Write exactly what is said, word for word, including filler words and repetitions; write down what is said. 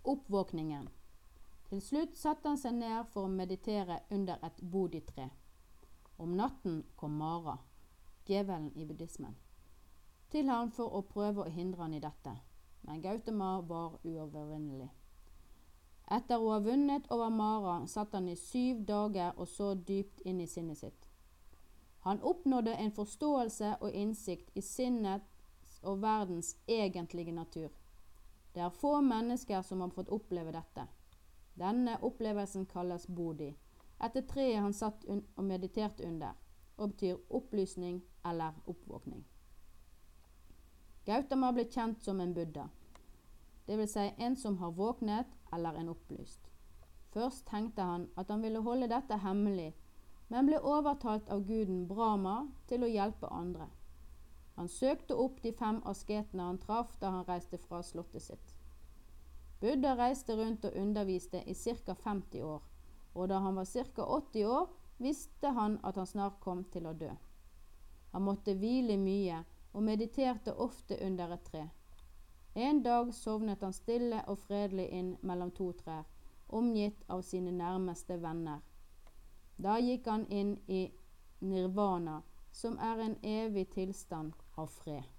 Oppvåkningen. Til slutt satte han seg ned for å meditere under et bodhitre. Om natten kom Mara, djevelen i buddhismen, til han for å prøve å hindre han i dette, men Gautama var uovervinnelig. Etter å ha vunnet over Mara satt han i syv dager og så dypt inn i sinnet sitt. Han oppnådde en forståelse og innsikt i sinnets og verdens egentlige natur. Det er få mennesker som har fått oppleve dette. Denne opplevelsen kalles bodhi, etter treet han satt og mediterte under, og betyr opplysning eller oppvåkning. Gautama ble kjent som en buddha, det vil si en som har våknet eller en opplyst. Først tenkte han at han ville holde dette hemmelig, men ble overtalt av guden Brahma til å hjelpe andre. Han søkte opp de fem asketene han traff da han reiste fra slottet sitt. Buddha reiste rundt og underviste i ca. femti år, og da han var ca. åtti år, visste han at han snart kom til å dø. Han måtte hvile mye og mediterte ofte under et tre. En dag sovnet han stille og fredelig inn mellom to trær, omgitt av sine nærmeste venner. Da gikk han inn i nirvana, som er en evig tilstand av fred.